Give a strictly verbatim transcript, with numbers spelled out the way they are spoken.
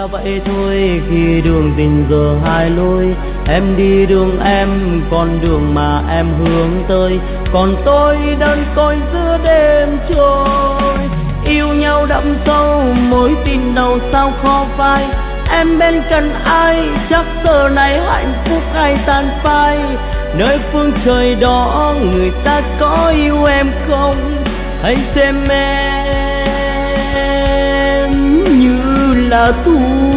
là vậy thôi, khi đường tình giờ hai lối. Em đi đường em, con đường mà em hướng tới, còn tôi đơn côi giữa đêm trôi. Yêu nhau đậm sâu, mối tình đầu sao khó phai. Em bên cạnh ai, chắc giờ này hạnh phúc ai tan phai. Nơi phương trời đó, người ta có yêu em không? Hãy xem em như là thu